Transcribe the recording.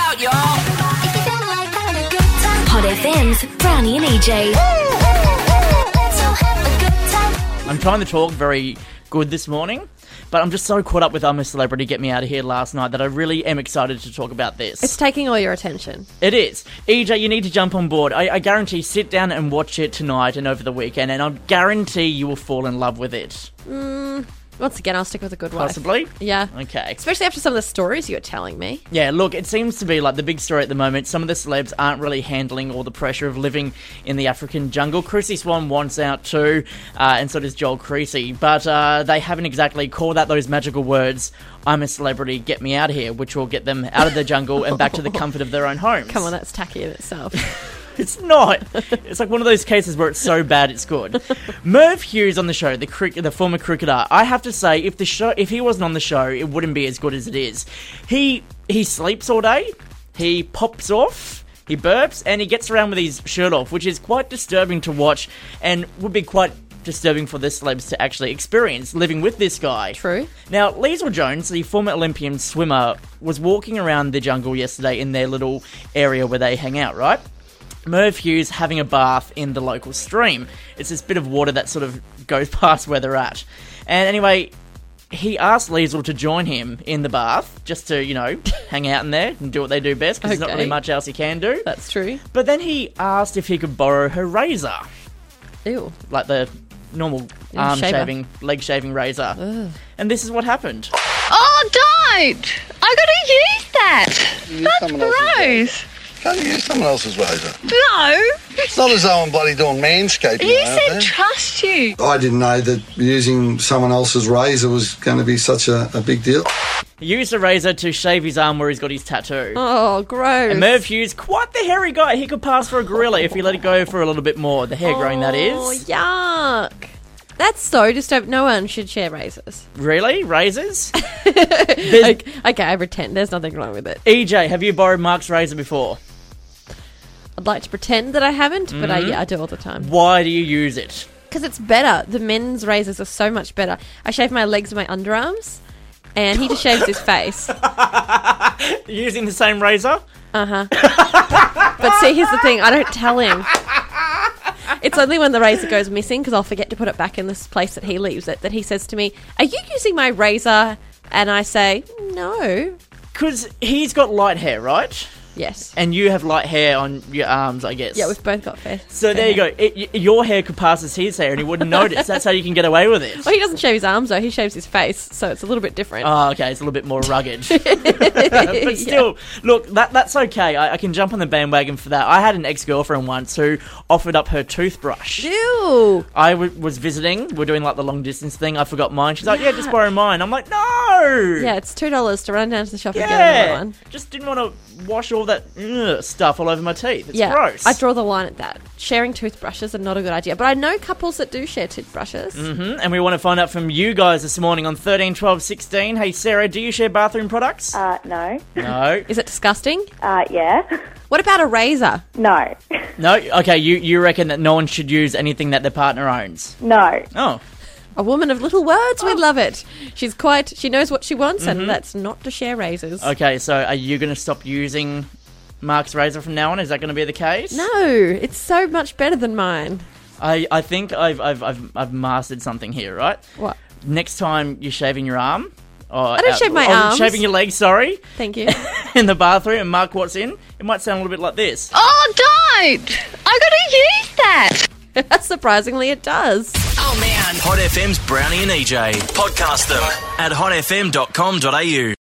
out, y'all. Hot FM's Brownie and EJ. I'm trying to talk very good this morning, but I'm just so caught up with I'm a Celebrity, Get Me Out of Here last night that I really am excited to talk about this. It's taking all your attention. It is. EJ, you need to jump on board. I guarantee sit down and watch it tonight and over the weekend, and I guarantee you will fall in love with it. Once again, I'll stick with a good wife. Possibly? Yeah. Okay. Especially after some of the stories you're telling me. Yeah, look, it seems to be like the big story at the moment. Some of the celebs aren't really handling all the pressure of living in the African jungle. Chrissy Swan wants out too, and so does Joel Creasy. But they haven't exactly called out those magical words, I'm a celebrity, get me out of here, which will get them out of the jungle and back to the comfort of their own homes. Come on, that's tacky in itself. It's not. It's like one of those cases where it's so bad it's good. Merv Hughes on the show, the former cricketer. I have to say, if he wasn't on the show, it wouldn't be as good as it is. He sleeps all day. He pops off. He burps, and he gets around with his shirt off, which is quite disturbing to watch, and would be quite disturbing for the celebs to actually experience living with this guy. True. Now, Liesl Jones, the former Olympian swimmer, was walking around the jungle yesterday in their little area where they hang out, right? Merv Hughes having a bath in the local stream. It's this bit of water that sort of goes past where they're at. And anyway, he asked Liesl to join him in the bath, just to, hang out in there and do what they do best, because there's not really much else he can do. That's true. But then he asked if he could borrow her razor. Ew. Like the normal leg shaving razor. Ugh. And this is what happened. Oh, don't! I gotta use that! That's gross! Can't you use someone else's razor? No! It's not as though I'm bloody doing manscaping. Who said trust you? I didn't know that using someone else's razor was going to be such a big deal. He used a razor to shave his arm where he's got his tattoo. Oh, gross. And Merv Hughes, quite the hairy guy. He could pass for a gorilla if he let it go for a little bit more. The hair growing, that is. Oh, yuck. That's so disturbing. No one should share razors. Really? Razors? Okay, I pretend. There's nothing wrong with it. EJ, have you borrowed Mark's razor before? I'd like to pretend that I haven't, but I do all the time. Why do you use it? Because it's better. The men's razors are so much better. I shave my legs and my underarms, and he just shaves his face. Using the same razor? Uh-huh. But see, here's the thing. I don't tell him. It's only when the razor goes missing, because I'll forget to put it back in this place that he leaves it, that he says to me, are you using my razor? And I say, no. Because he's got light hair, right? Yes. And you have light hair on your arms, I guess. Yeah, we've both got fair. So there you go. Your hair could pass as his hair and he wouldn't notice. That's how you can get away with it. Well, he doesn't shave his arms, though. He shaves his face, so it's a little bit different. Oh, okay. It's a little bit more rugged. But still, look, that's okay. I can jump on the bandwagon for that. I had an ex-girlfriend once who offered up her toothbrush. Ew. I was visiting. We're doing like the long-distance thing. I forgot mine. She's like, yeah, just borrow mine. I'm like, no! Yeah, it's $2 to run down to the shop and get another one. Just didn't want to wash all that stuff all over my teeth. It's yeah, gross. I draw the line at that. Sharing toothbrushes are not a good idea. But I know couples that do share toothbrushes. Mm-hmm. And we want to find out from you guys this morning on 13 12 16. Hey, Sarah, do you share bathroom products? No. No. Is it disgusting? Yeah. What about a razor? No. No? Okay, you reckon that no one should use anything that their partner owns? No. Oh. A woman of little words, we love it. She knows what she wants, and that's not to share razors. Okay, so are you going to stop using Mark's razor from now on? Is that going to be the case? No, it's so much better than mine. I think I've mastered something here, right? What? Next time you're shaving your arm, I don't shave my arms. Shaving your legs, sorry. Thank you. In the bathroom, and Mark walks in, it might sound a little bit like this. Oh, don't! I gotta use that! Surprisingly, it does. Oh, man. Hot FM's Brownie and EJ. Podcast them at hotfm.com.au.